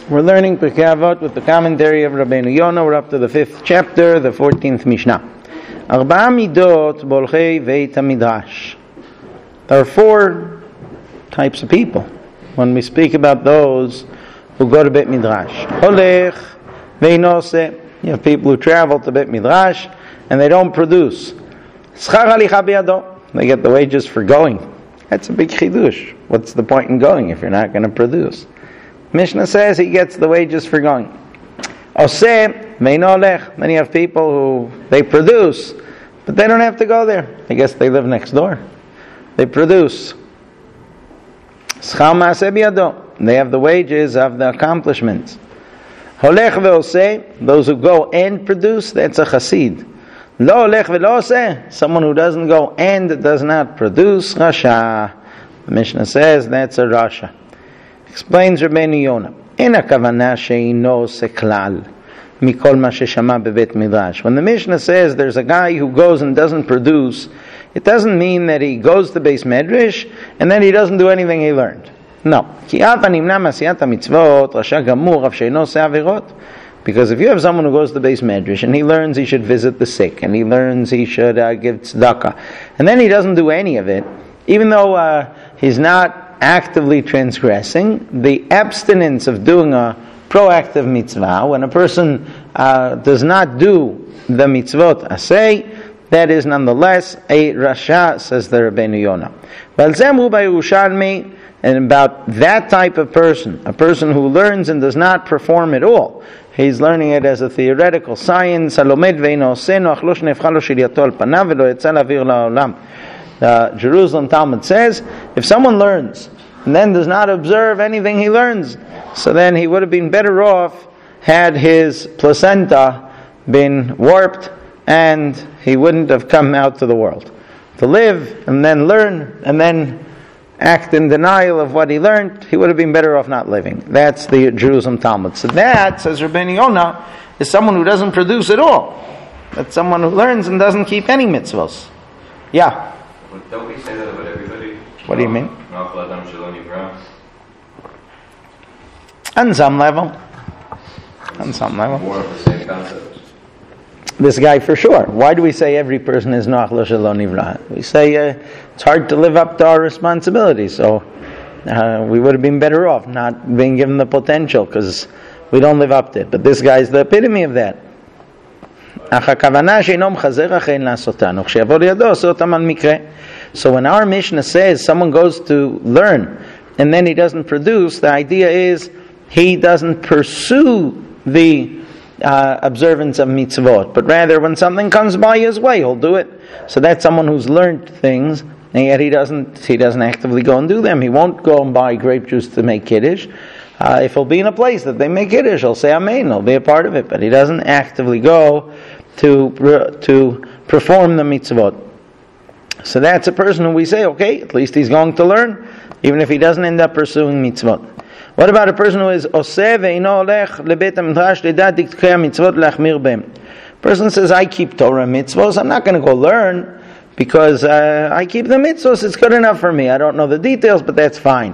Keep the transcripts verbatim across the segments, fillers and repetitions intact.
We're learning Pirkei Avot with the commentary of Rabbeinu Yonah. We're up to the fifth chapter, the fourteenth Mishnah. Arba'a midot bolchei veit hamidrash. There are four types of people when we speak about those who go to Beit Midrash. Holech ve'eino oseh. You have people who travel to Beit Midrash and they don't produce. Schar halicha biyado. They get the wages for going. That's a big chidush. What's the point in going if you're not going to produce? Mishnah says he gets the wages for going. Oseh ve'eino olech. Then you have people who they produce, but they don't have to go there. I guess they live next door. They produce. Schar ma'aseh biyado. They have the wages of the accomplishments. Holech ve'oseh. Those who go and produce, that's a chasid. Lo olech ve'lo oseh. Someone who doesn't go and does not produce, rasha. The Mishnah says that's a rasha. Explains Rabbeinu Yonah. En hakavana she'eino oseh klal mikol ma sheshama bebeit midrash. When the Mishnah says there's a guy who goes and doesn't produce, it doesn't mean that he goes to Beis Medrash and then he doesn't do anything he learned. No. Ki av hanimna ma'asiyat hamitzvot rasha gamur av she'eino oseh avirot. Because if you have someone who goes to Beis Medrash and he learns he should visit the sick and he learns he should uh, give tzedakah, and then he doesn't do any of it, even though uh, he's not actively transgressing, the abstinence of doing a proactive mitzvah, when a person uh, does not do the mitzvot asay, that is nonetheless a rasha, says the Rabbeinu Yonah. And about that type of person, a person who learns and does not perform at all, he's learning it as a theoretical science. The Jerusalem Talmud says, if someone learns and then does not observe anything he learns, so then he would have been better off had his placenta been warped and he wouldn't have come out to the world. To live and then learn and then act in denial of what he learned, he would have been better off not living. That's the Jerusalem Talmud. So that, says Rabbeinu Yonah, is someone who doesn't produce at all. That's someone who learns and doesn't keep any mitzvos. Yeah? Don't we say that about everybody? What do you mean? On some level. On some level. More of the same concept. This guy for sure. Why do we say every person is Noach lo shelo nivra? We say uh, it's hard to live up to our responsibility, so uh, we would have been better off not being given the potential because we don't live up to it. But this guy is the epitome of that. So when our Mishnah says someone goes to learn and then he doesn't produce, the idea is he doesn't pursue the uh, observance of mitzvot, but rather when something comes by his way, he'll do it. So that's someone who's learned things and yet he doesn't he doesn't actively go and do them. He won't go and buy grape juice to make kiddush. Uh, if he'll be in a place that they make kiddush, he'll say amen, he'll be a part of it, but he doesn't actively go to to perform the mitzvot. So that's a person who we say, okay, at least he's going to learn, even if he doesn't end up pursuing mitzvot. What about a person who is oseh ve'eino olech lebeit hamidrash lidad diktei mitzvot leachmir behem? Person says, I keep Torah mitzvos, I'm not going to go learn because uh, I keep the mitzvos, it's good enough for me. I don't know the details, but that's fine.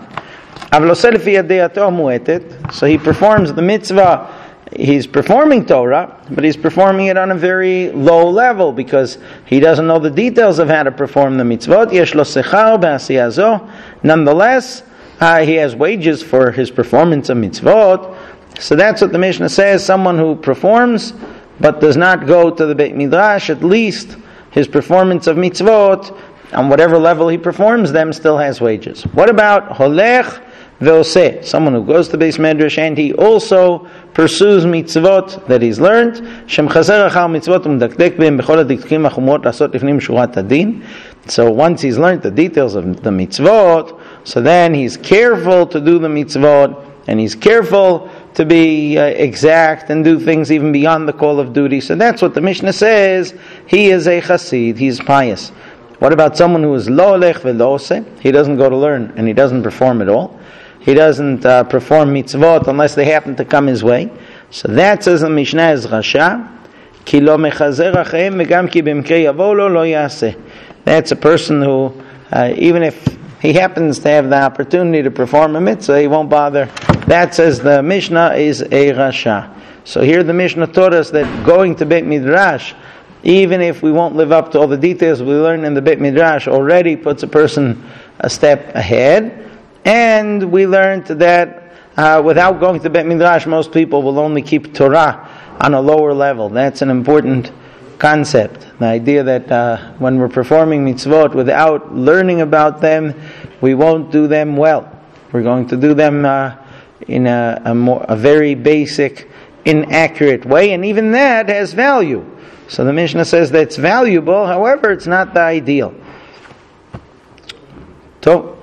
So he performs the mitzvah. He's performing Torah, but he's performing it on a very low level because he doesn't know the details of how to perform the mitzvot. Yesh lo sechar b'asiyah zo. Nonetheless, uh, he has wages for his performance of mitzvot. So that's what the Mishnah says. Someone who performs but does not go to the Beit Midrash, at least his performance of mitzvot, on whatever level he performs them, still has wages. What about holech ve'oseh? Someone who goes to Beis Medrash and he also pursues mitzvot that he's learned. Shem chazer achar mitzvot umdakdek behem bechol hadikdukim hachumot lasot lifnim shurat hadin. So once he's learned the details of the mitzvot, so then he's careful to do the mitzvot, and he's careful to be uh, exact and do things even beyond the call of duty. So that's what the Mishnah says. He is a chassid, he's pious. What about someone who is lo olech ve'lo oseh? He doesn't go to learn and he doesn't perform at all. He doesn't uh, perform mitzvot unless they happen to come his way. So that, says the Mishnah, is rasha. Ki lo mechazer acheim v'gam ki b'mkei yavo lo lo yaseh. That's a person who, uh, even if he happens to have the opportunity to perform a mitzvah, he won't bother That, says the Mishnah, is a rasha. So here the Mishnah taught us that going to Beit Midrash, even if we won't live up to all the details we learned in the Beit Midrash, already puts a person a step ahead. And we learned that uh, without going to Beit Midrash, most people will only keep Torah on a lower level. That's an important concept. The idea that uh, when we're performing mitzvot without learning about them, we won't do them well. We're going to do them uh, in a, a, more, a very basic, inaccurate way, and even that has value. So the Mishnah says that's valuable, however, it's not the ideal. So,